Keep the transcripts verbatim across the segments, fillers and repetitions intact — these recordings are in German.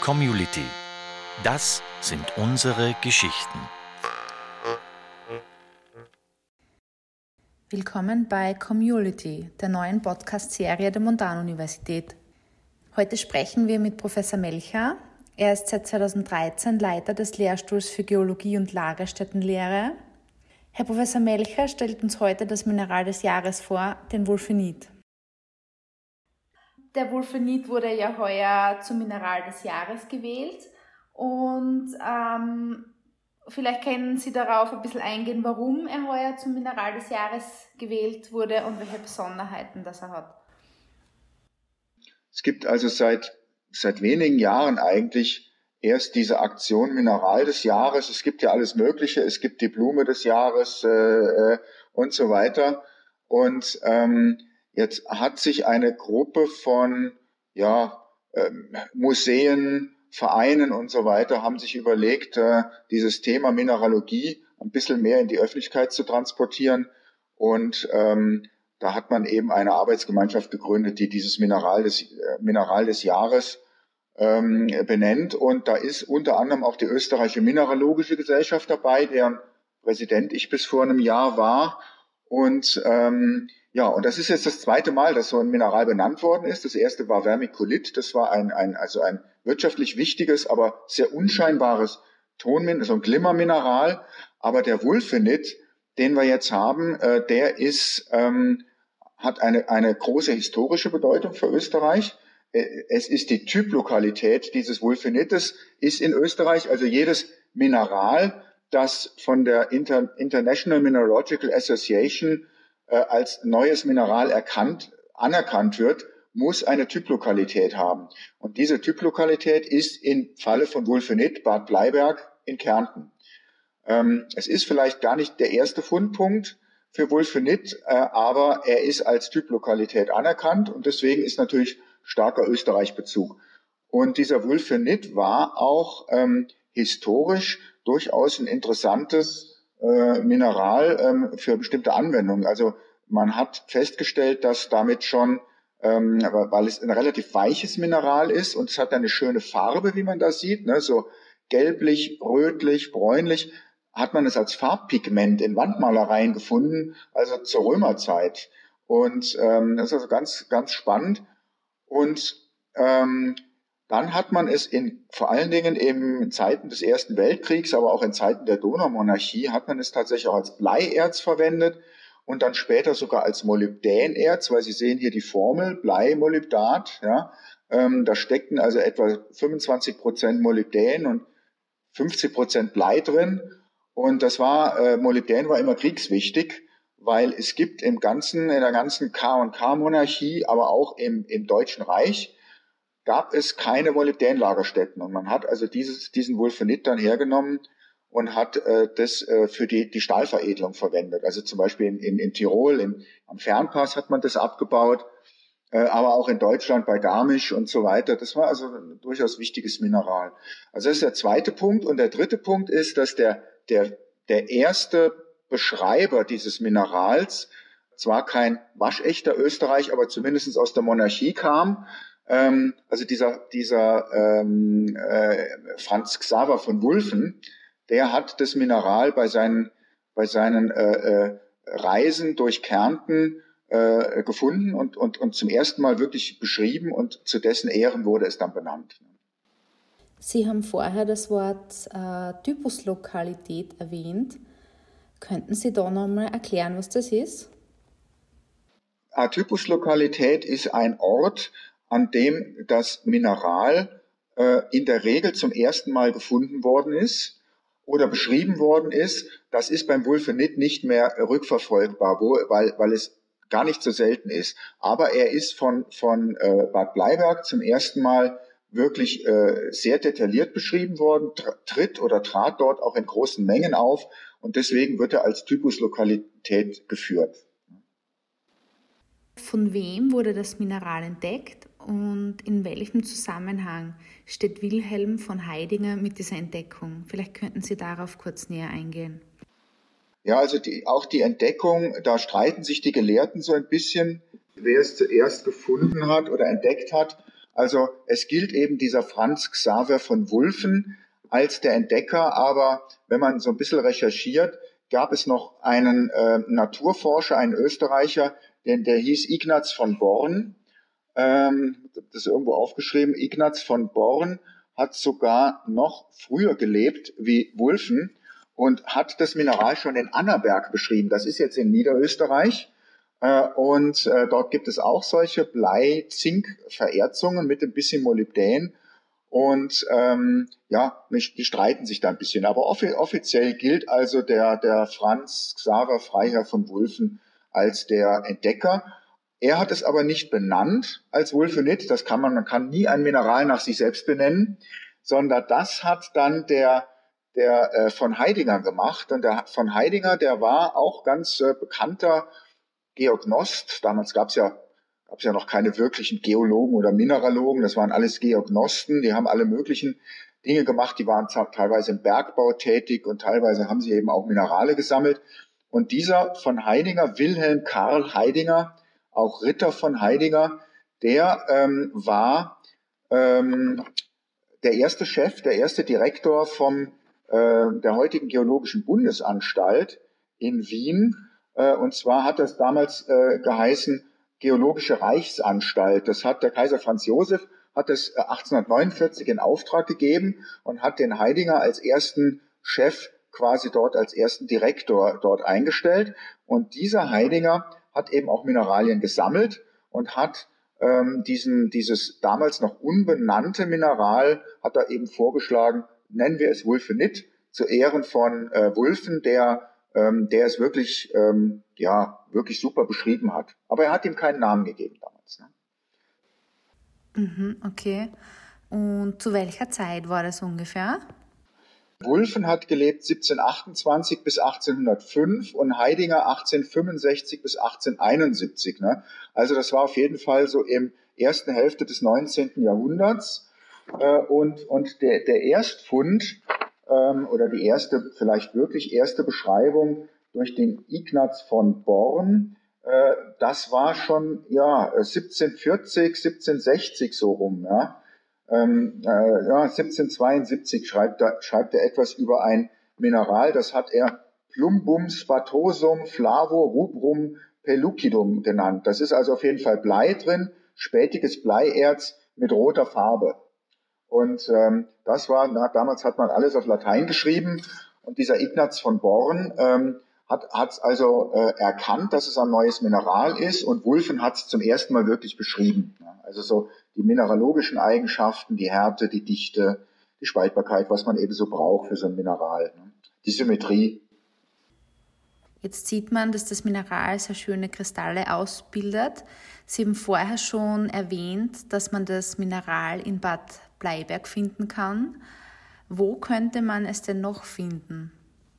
Community. Das sind unsere Geschichten. Willkommen bei Community, der neuen Podcast-Serie der Montanuniversität. Heute sprechen wir mit Professor Melcher. Er ist seit zweitausenddreizehn Leiter des Lehrstuhls für Geologie und Lagerstättenlehre. Herr Professor Melcher stellt uns heute das Mineral des Jahres vor, den Wulfenit. Der Wulfenit wurde ja heuer zum Mineral des Jahres gewählt und ähm, vielleicht können Sie darauf ein bisschen eingehen, warum er heuer zum Mineral des Jahres gewählt wurde und welche Besonderheiten das er hat. Es gibt also seit, seit wenigen Jahren eigentlich erst diese Aktion Mineral des Jahres. Es gibt ja alles Mögliche, es gibt die Blume des Jahres äh, und so weiter. Und ähm, jetzt hat sich eine Gruppe von ja, ähm, Museen, Vereinen und so weiter haben sich überlegt, äh, dieses Thema Mineralogie ein bisschen mehr in die Öffentlichkeit zu transportieren. Und ähm, da hat man eben eine Arbeitsgemeinschaft gegründet, die dieses Mineral des, äh, Mineral des Jahres ähm, benennt. Und da ist unter anderem auch die Österreichische Mineralogische Gesellschaft dabei, deren Präsident ich bis vor einem Jahr war. Und ähm, ja, und das ist jetzt das zweite Mal, dass so ein Mineral benannt worden ist. Das erste war Vermiculit. Das war ein, ein also ein wirtschaftlich wichtiges, aber sehr unscheinbares Tonmineral, so ein Glimmermineral. Aber der Wulfenit, den wir jetzt haben, äh, der ist ähm, hat eine eine große historische Bedeutung für Österreich. Es ist die Typlokalität dieses Wulfenites, ist in Österreich, also jedes Mineral, das von der Inter- International Mineralogical Association äh, als neues Mineral erkannt, anerkannt wird, muss eine Typlokalität haben. Und diese Typlokalität ist im Falle von Wulfenit Bad Bleiberg in Kärnten. Ähm, es ist vielleicht gar nicht der erste Fundpunkt für Wulfenit, äh, aber er ist als Typlokalität anerkannt und deswegen ist natürlich starker Österreich-Bezug. Und dieser Wulfenit war auch ähm, historisch durchaus ein interessantes äh, Mineral ähm, für bestimmte Anwendungen. Also man hat festgestellt, dass damit schon, ähm, weil es ein relativ weiches Mineral ist und es hat eine schöne Farbe, wie man das sieht, ne, so gelblich, rötlich, bräunlich, hat man es als Farbpigment in Wandmalereien gefunden, also zur Römerzeit. Und ähm, das ist also ganz, ganz spannend. Und ähm, dann hat man es in vor allen Dingen in Zeiten des Ersten Weltkriegs, aber auch in Zeiten der Donaumonarchie, hat man es tatsächlich auch als Bleierz verwendet und dann später sogar als Molybdänerz, weil Sie sehen hier die Formel Bleimolybdat. Ja, ähm, da steckten also etwa fünfundzwanzig Prozent Molybdän und fünfzig Prozent Blei drin. Und das war äh, Molybdän war immer kriegswichtig, weil es gibt im ganzen, in der ganzen K und K-Monarchie, aber auch im, im Deutschen Reich, gab es keine Molybdän-Lagerstätten. Und man hat also dieses, diesen Wulfenit dann hergenommen und hat äh, das äh, für die, die Stahlveredelung verwendet. Also zum Beispiel in, in, in Tirol, in, am Fernpass hat man das abgebaut, äh, aber auch in Deutschland bei Garmisch und so weiter. Das war also ein durchaus wichtiges Mineral. Also das ist der zweite Punkt. Und der dritte Punkt ist, dass der, der, der erste Beschreiber dieses Minerals zwar kein waschechter Österreich, aber zumindest aus der Monarchie kam. Ähm, also dieser, dieser ähm, äh, Franz Xaver von Wulfen, der hat das Mineral bei seinen, bei seinen äh, äh, Reisen durch Kärnten äh, gefunden und, und, und zum ersten Mal wirklich beschrieben und zu dessen Ehren wurde es dann benannt. Sie haben vorher das Wort äh, Typuslokalität erwähnt. Könnten Sie da nochmal erklären, was das ist? Eine Typuslokalität ist ein Ort, an dem das Mineral äh, in der Regel zum ersten Mal gefunden worden ist oder beschrieben worden ist. Das ist beim Wulfenit nicht mehr rückverfolgbar, wo, weil, weil es gar nicht so selten ist. Aber er ist von, von äh, Bad Bleiberg zum ersten Mal wirklich äh, sehr detailliert beschrieben worden, tritt oder trat dort auch in großen Mengen auf und deswegen wird er als Typuslokalität geführt. Von wem wurde das Mineral entdeckt und in welchem Zusammenhang steht Wilhelm von Heidinger mit dieser Entdeckung? Vielleicht könnten Sie darauf kurz näher eingehen. Ja, also die, auch die Entdeckung, da streiten sich die Gelehrten so ein bisschen, wer es zuerst gefunden hat oder entdeckt hat. Also es gilt eben dieser Franz Xaver von Wulffen als der Entdecker, aber wenn man so ein bisschen recherchiert, gab es noch einen äh, Naturforscher, einen Österreicher, den, der hieß Ignaz von Born. Ähm, das ist irgendwo aufgeschrieben. Ignaz von Born hat sogar noch früher gelebt wie Wulffen und hat das Mineral schon in Annaberg beschrieben. Das ist jetzt in Niederösterreich. Äh, und äh, dort gibt es auch solche Blei-Zink-Vererzungen mit ein bisschen Molybdän. Und ähm, ja, die streiten sich da ein bisschen. Aber offi- offiziell gilt also der, der Franz Xaver Freiherr von Wulffen als der Entdecker. Er hat es aber nicht benannt als Wulfenit. Das kann man, man kann nie ein Mineral nach sich selbst benennen, sondern das hat dann der, der äh, von Heidinger gemacht. Und der von Heidinger, der war auch ganz äh, bekannter Geognost. Damals gab es ja gab es ja noch keine wirklichen Geologen oder Mineralogen, das waren alles Geognosten, die haben alle möglichen Dinge gemacht, die waren teilweise im Bergbau tätig und teilweise haben sie eben auch Minerale gesammelt. Und dieser von Heidinger, Wilhelm Karl Heidinger, auch Ritter von Heidinger, der ähm, war ähm, der erste Chef, der erste Direktor vom, äh, der heutigen Geologischen Bundesanstalt in Wien. Äh, und zwar hat das damals äh, geheißen, Geologische Reichsanstalt. Das hat der Kaiser Franz Josef hat das achtzehnhundertneunundvierzig in Auftrag gegeben und hat den Heidinger als ersten Chef quasi dort als ersten Direktor dort eingestellt. Und dieser Heidinger hat eben auch Mineralien gesammelt und hat ähm, diesen dieses damals noch unbenannte Mineral hat er eben vorgeschlagen, nennen wir es Wulfenit, zu Ehren von äh, Wulffen, der ähm, der es wirklich ähm, ja wirklich super beschrieben hat. Aber er hat ihm keinen Namen gegeben damals. Ne? Mhm, okay. Und zu welcher Zeit war das ungefähr? Wulffen hat gelebt siebzehnhundertachtundzwanzig bis achtzehnhundertfünf und Heidinger achtzehnhundertfünfundsechzig bis achtzehnhunderteinundsiebzig. Ne? Also das war auf jeden Fall so im ersten Hälfte des neunzehnten Jahrhunderts. Äh, und und der, der Erstfund ähm, oder die erste, vielleicht wirklich erste Beschreibung durch den Ignaz von Born, äh, das war schon ja siebzehnhundertvierzig, siebzehnhundertsechzig so rum. Ja? Ähm, äh, ja, siebzehnhundertzweiundsiebzig schreibt er, schreibt er etwas über ein Mineral, das hat er Plumbum spatosum flavo rubrum pellucidum genannt. Das ist also auf jeden Fall Blei drin, spätiges Bleierz mit roter Farbe. Und ähm, das war, na, damals hat man alles auf Latein geschrieben und dieser Ignaz von Born ähm, hat es also äh, erkannt, dass es ein neues Mineral ist und Wulffen hat es zum ersten Mal wirklich beschrieben. Ja, also so die mineralogischen Eigenschaften, die Härte, die Dichte, die Spaltbarkeit, was man eben so braucht für so ein Mineral, ne? Die Symmetrie. Jetzt sieht man, dass das Mineral sehr schöne Kristalle ausbildet. Sie haben vorher schon erwähnt, dass man das Mineral in Bad Bleiberg finden kann. Wo könnte man es denn noch finden?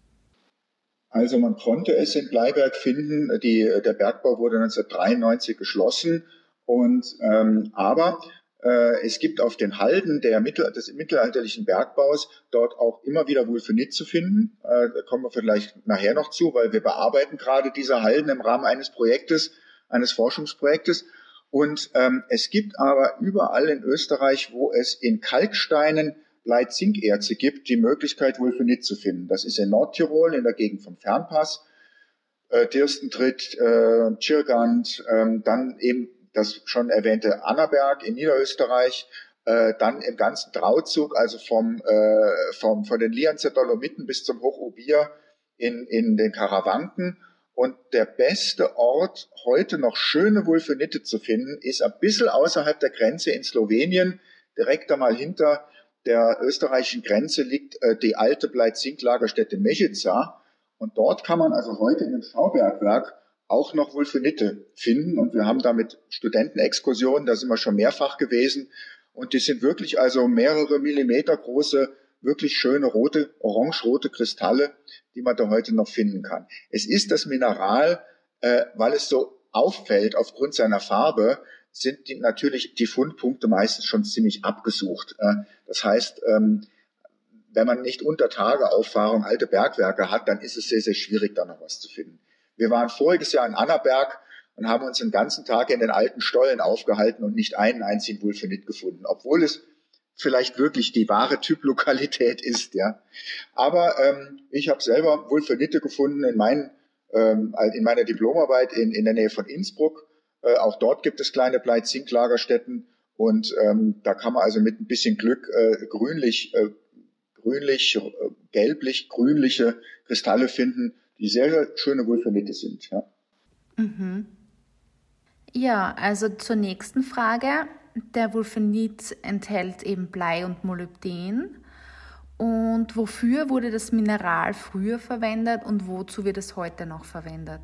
Also man konnte es in Bleiberg finden. Die, der Bergbau wurde neunzehnhundertdreiundneunzig geschlossen. Und, ähm, aber äh, es gibt auf den Halden der Mittel, des mittelalterlichen Bergbaus dort auch immer wieder Wulfenit zu finden. Äh, da kommen wir vielleicht nachher noch zu, weil wir bearbeiten gerade diese Halden im Rahmen eines Projektes, eines Forschungsprojektes. Und ähm, es gibt aber überall in Österreich, wo es in Kalksteinen Blei-Zinkerze gibt, die Möglichkeit, Wulfenit zu finden. Das ist in Nordtirol, in der Gegend vom Fernpass, äh, Dirstentritt, äh, Tschirgand, ähm, dann eben das schon erwähnte Annaberg in Niederösterreich, äh, dann im ganzen Trauzug, also vom, äh, vom, von den Lianzer Dolomiten bis zum Hochubir in, in den Karawanken. Und der beste Ort, heute noch schöne Wulfenite zu finden, ist ein bisschen außerhalb der Grenze in Slowenien, direkt einmal hinter der österreichischen Grenze liegt äh, die alte Blei-Zink-Lagerstätte Mežica. Und dort kann man also heute in dem Schaubergwerk auch noch Wulfenite finden. Und wir haben da mit Studentenexkursionen, da sind wir schon mehrfach gewesen. Und die sind wirklich also mehrere Millimeter große, wirklich schöne rote, orange-rote Kristalle, die man da heute noch finden kann. Es ist das Mineral, äh, weil es so auffällt aufgrund seiner Farbe, sind die, natürlich die Fundpunkte meistens schon ziemlich abgesucht. Das heißt, wenn man nicht unter Tage Auffahrung alte Bergwerke hat, dann ist es sehr, sehr schwierig, da noch was zu finden. Wir waren voriges Jahr in Annaberg und haben uns den ganzen Tag in den alten Stollen aufgehalten und nicht einen einzigen Wulfenit gefunden, obwohl es vielleicht wirklich die wahre Typlokalität ist. Ja. Aber ähm, ich habe selber Wulfenite gefunden in, mein, ähm, in meiner Diplomarbeit in, in der Nähe von Innsbruck. Äh, auch dort gibt es kleine Blei-Zink-Lagerstätten und ähm, da kann man also mit ein bisschen Glück äh, grünlich, äh, grünlich, äh, gelblich, grünliche Kristalle finden, die sehr, sehr schöne Wulfenite sind. Ja. Mhm. Ja, also zur nächsten Frage. Der Wulfenit enthält eben Blei und Molybden. Und wofür wurde das Mineral früher verwendet und wozu wird es heute noch verwendet?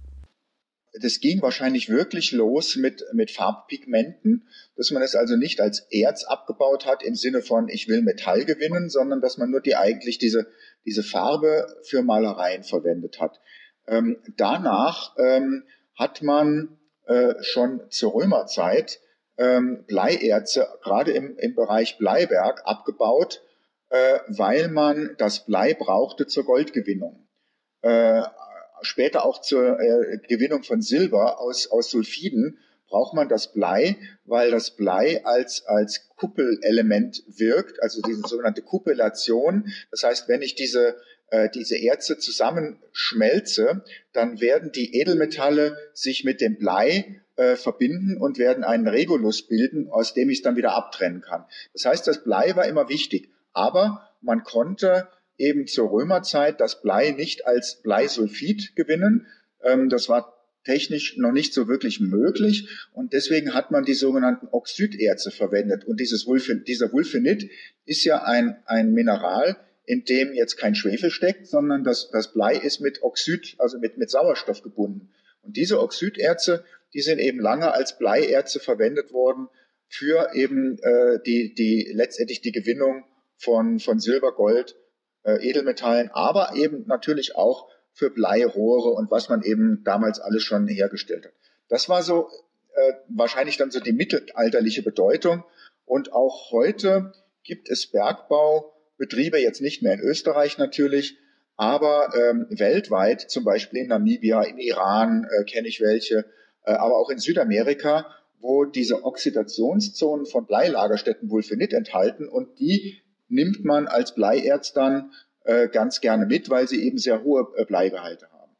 Das ging wahrscheinlich wirklich los mit, mit Farbpigmenten, dass man es also nicht als Erz abgebaut hat im Sinne von, ich will Metall gewinnen, sondern dass man nur die eigentlich diese, diese Farbe für Malereien verwendet hat. Ähm, danach ähm, hat man äh, schon zur Römerzeit ähm, Bleierze, gerade im, im Bereich Bleiberg, abgebaut, äh, weil man das Blei brauchte zur Goldgewinnung. Äh, später auch zur äh, Gewinnung von Silber aus, aus Sulfiden braucht man das Blei, weil das Blei als, als Kuppelelement wirkt, also diese sogenannte Kuppellation. Das heißt, wenn ich diese, äh, diese Erze zusammenschmelze, dann werden die Edelmetalle sich mit dem Blei äh, verbinden und werden einen Regulus bilden, aus dem ich es dann wieder abtrennen kann. Das heißt, das Blei war immer wichtig, aber man konnte eben zur Römerzeit das Blei nicht als Bleisulfid gewinnen. Ähm, das war technisch noch nicht so wirklich möglich und deswegen hat man die sogenannten Oxiderze verwendet. Und dieses Wulfen, dieser Wulfenit ist ja ein, ein Mineral, in dem jetzt kein Schwefel steckt, sondern das, das Blei ist mit Oxid, also mit, mit Sauerstoff gebunden. Und diese Oxiderze, die sind eben lange als Bleierze verwendet worden für eben äh, die, die letztendlich die Gewinnung von, von Silber, Gold, äh, Edelmetallen, aber eben natürlich auch für Bleirohre und was man eben damals alles schon hergestellt hat. Das war so äh, wahrscheinlich dann so die mittelalterliche Bedeutung. Und auch heute gibt es Bergbaubetriebe, jetzt nicht mehr in Österreich natürlich, aber ähm, weltweit, zum Beispiel in Namibia, in Iran äh, kenne ich welche, äh, aber auch in Südamerika, wo diese Oxidationszonen von Bleilagerstätten Wulfenit enthalten und die nimmt man als Bleierz dann äh, ganz gerne mit, weil sie eben sehr hohe äh, Bleigehalte haben.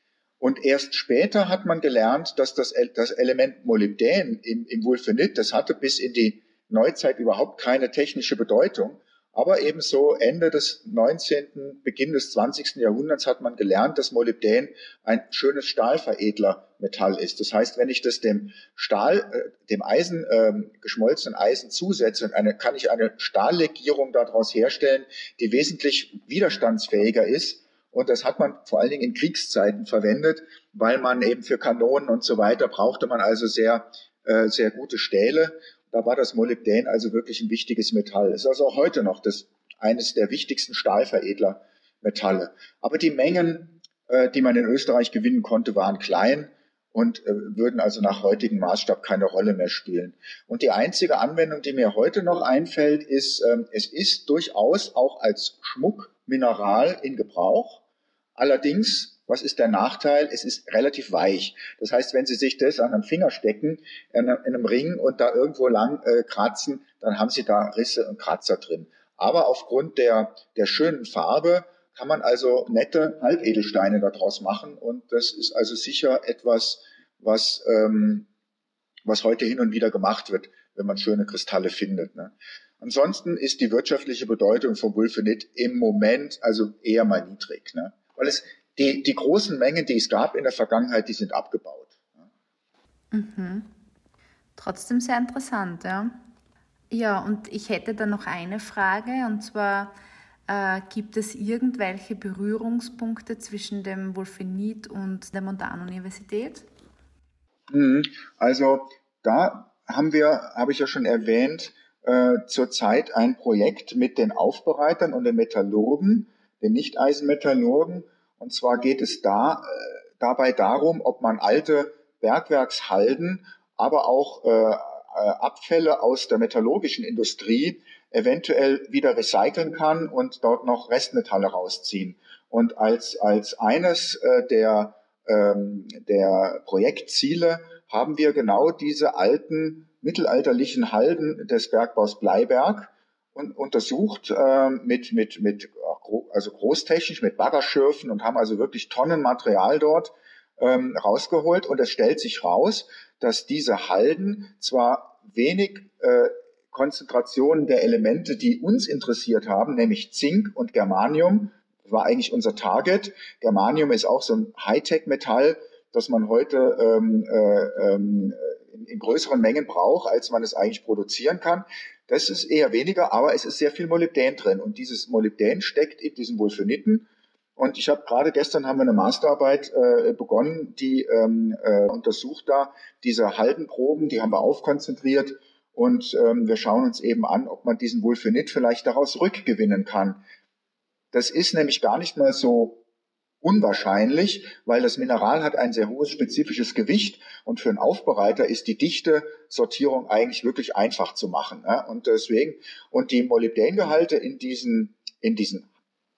Und erst später hat man gelernt, dass das, das Element Molybdän im, im Wulfenit, das hatte bis in die Neuzeit überhaupt keine technische Bedeutung. Aber ebenso Ende des neunzehnten, Beginn des zwanzigsten Jahrhunderts hat man gelernt, dass Molybdän ein schönes Stahlveredlermetall ist. Das heißt, wenn ich das dem Stahl, äh, dem Eisen, äh, geschmolzenen Eisen zusetze, und eine, kann ich eine Stahllegierung daraus herstellen, die wesentlich widerstandsfähiger ist. Und das hat man vor allen Dingen in Kriegszeiten verwendet, weil man eben für Kanonen und so weiter brauchte man also sehr, äh, sehr gute Stähle. Da war das Molybdän also wirklich ein wichtiges Metall. Es ist also auch heute noch das, eines der wichtigsten Stahlveredlermetalle. Aber die Mengen, äh, die man in Österreich gewinnen konnte, waren klein und äh, würden also nach heutigem Maßstab keine Rolle mehr spielen. Und die einzige Anwendung, die mir heute noch einfällt, ist, äh, es ist durchaus auch als Schmuckmineral in Gebrauch. Allerdings, was ist der Nachteil? Es ist relativ weich. Das heißt, wenn Sie sich das an einem Finger stecken, in einem Ring und da irgendwo lang äh, kratzen, dann haben Sie da Risse und Kratzer drin. Aber aufgrund der, der schönen Farbe kann man also nette Halbedelsteine daraus machen. Und das ist also sicher etwas, was, ähm, was heute hin und wieder gemacht wird, wenn man schöne Kristalle findet. Ne? Ansonsten ist die wirtschaftliche Bedeutung von Wulfenit im Moment also eher mal niedrig. Ne? Weil es die, die großen Mengen, die es gab in der Vergangenheit, die sind abgebaut. Mhm. Trotzdem sehr interessant, ja. Ja, und ich hätte da noch eine Frage, und zwar, äh, gibt es irgendwelche Berührungspunkte zwischen dem Wulfenit und der Montanuniversität? Also da haben wir, habe ich ja schon erwähnt, äh, zurzeit ein Projekt mit den Aufbereitern und den Metallurgen, den Nicht-Eisenmetallurgen. Und zwar geht es da äh, dabei darum, ob man alte Bergwerkshalden, aber auch äh, Abfälle aus der metallurgischen Industrie eventuell wieder recyceln kann und dort noch Restmetalle rausziehen. Und als, als eines äh, der ähm, der Projektziele haben wir genau diese alten mittelalterlichen Halden des Bergbaus Bleiberg und untersucht äh, mit mit mit also großtechnisch mit Baggerschürfen und haben also wirklich Tonnen Material dort ähm, rausgeholt. Und es stellt sich raus, dass diese Halden zwar wenig äh, Konzentrationen der Elemente, die uns interessiert haben, nämlich Zink und Germanium, war eigentlich unser Target. Germanium ist auch so ein Hightech-Metall, das man heute ähm, äh, ähm, in, in größeren Mengen braucht, als man es eigentlich produzieren kann. Das ist eher weniger, aber es ist sehr viel Molybdän drin. Und dieses Molybdän steckt in diesen Wulfeniten. Und ich habe gerade gestern haben wir eine Masterarbeit äh, begonnen, die ähm, äh, untersucht da diese Haldenproben, die haben wir aufkonzentriert. Und ähm, wir schauen uns eben an, ob man diesen Wulfenit vielleicht daraus rückgewinnen kann. Das ist nämlich gar nicht mal so unwahrscheinlich, weil das Mineral hat ein sehr hohes spezifisches Gewicht und für einen Aufbereiter ist die dichte Sortierung eigentlich wirklich einfach zu machen. Ja? Und deswegen, und die Molybdängehalte in diesen, in diesen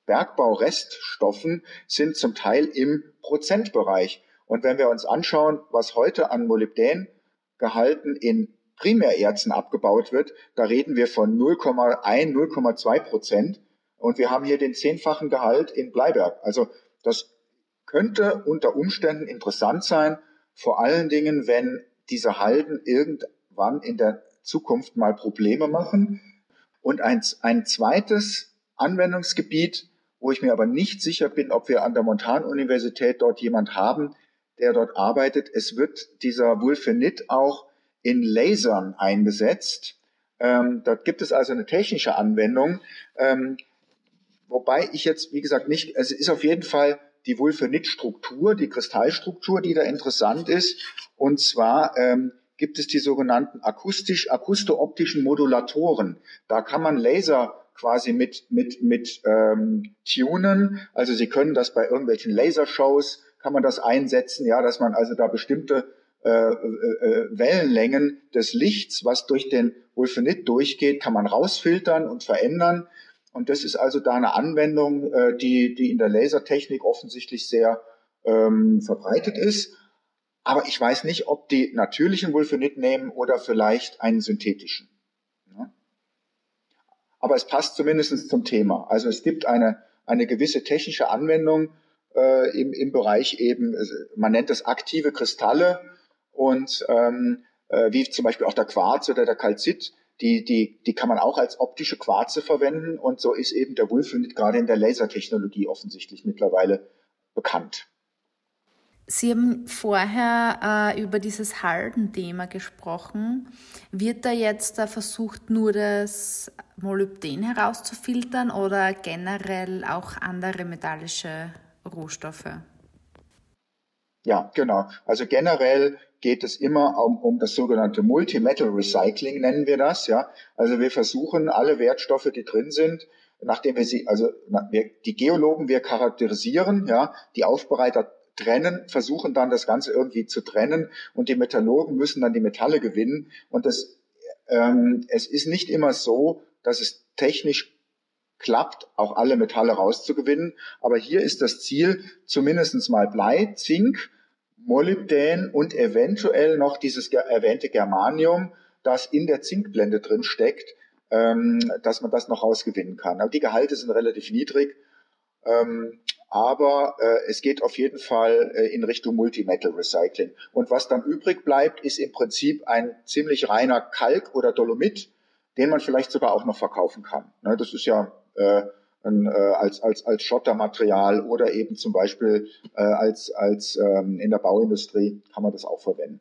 Bergbaureststoffen sind zum Teil im Prozentbereich. Und wenn wir uns anschauen, was heute an Molybdängehalten in Primärerzen abgebaut wird, da reden wir von null Komma eins, null Komma zwei Prozent. Und wir haben hier den zehnfachen Gehalt in Bleiberg. Also das könnte unter Umständen interessant sein, vor allen Dingen, wenn diese Halden irgendwann in der Zukunft mal Probleme machen. Und ein, ein zweites Anwendungsgebiet, wo ich mir aber nicht sicher bin, ob wir an der Montanuniversität dort jemand haben, der dort arbeitet. Es wird dieser Wulfenit auch in Lasern eingesetzt. Ähm, dort gibt es also eine technische Anwendung. Ähm, Wobei ich jetzt, wie gesagt, nicht, es ist auf jeden Fall die Wulfenit-Struktur, die Kristallstruktur, die da interessant ist. Und zwar ähm, gibt es die sogenannten akustisch, akusto-optischen Modulatoren. Da kann man Laser quasi mit, mit, mit ähm, tunen. Also Sie können das bei irgendwelchen Lasershows, kann man das einsetzen, ja, dass man also da bestimmte äh, äh, Wellenlängen des Lichts, was durch den Wulfenit durchgeht, kann man rausfiltern und verändern. Und das ist also da eine Anwendung, äh, die, die in der Lasertechnik offensichtlich sehr ähm, verbreitet ist. Aber ich weiß nicht, ob die natürlichen Wulfenit nehmen oder vielleicht einen synthetischen. Ja. Aber es passt zumindest zum Thema. Also es gibt eine, eine gewisse technische Anwendung äh, im, im Bereich eben, man nennt es aktive Kristalle und ähm, äh, wie zum Beispiel auch der Quarz oder der Calcit. Die, die, die kann man auch als optische Quarze verwenden und so ist eben der Wulfenit gerade in der Lasertechnologie offensichtlich mittlerweile bekannt. Sie haben vorher äh, über dieses Haldenthema gesprochen. Wird da jetzt da versucht, nur das Molybdän herauszufiltern oder generell auch andere metallische Rohstoffe? Ja, genau. Also generell geht es immer um, um das sogenannte Multi-Metal Recycling, nennen wir das, ja. Also wir versuchen alle Wertstoffe, die drin sind, nachdem wir sie, also wir, die Geologen, wir charakterisieren, ja, die Aufbereiter trennen, versuchen dann das Ganze irgendwie zu trennen und die Metallurgen müssen dann die Metalle gewinnen. Und das, ähm, es ist nicht immer so, dass es technisch klappt, auch alle Metalle rauszugewinnen. Aber hier ist das Ziel, zumindest mal Blei, Zink, Molybdän und eventuell noch dieses erwähnte Germanium, das in der Zinkblende drin steckt, ähm, dass man das noch rausgewinnen kann. Aber die Gehalte sind relativ niedrig, ähm, aber äh, es geht auf jeden Fall äh, in Richtung Multi-Metal Recycling. Und was dann übrig bleibt, ist im Prinzip ein ziemlich reiner Kalk oder Dolomit, den man vielleicht sogar auch noch verkaufen kann. Ne, das ist ja äh, ein, äh, als, als, als Schottermaterial oder eben zum Beispiel äh, als, als ähm, in der Bauindustrie kann man das auch verwenden.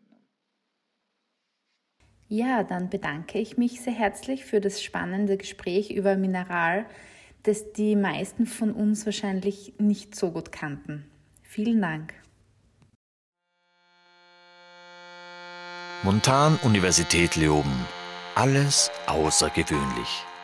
Ja, dann bedanke ich mich sehr herzlich für das spannende Gespräch über Mineral, das die meisten von uns wahrscheinlich nicht so gut kannten. Vielen Dank. Montanuniversität Leoben. Alles außergewöhnlich.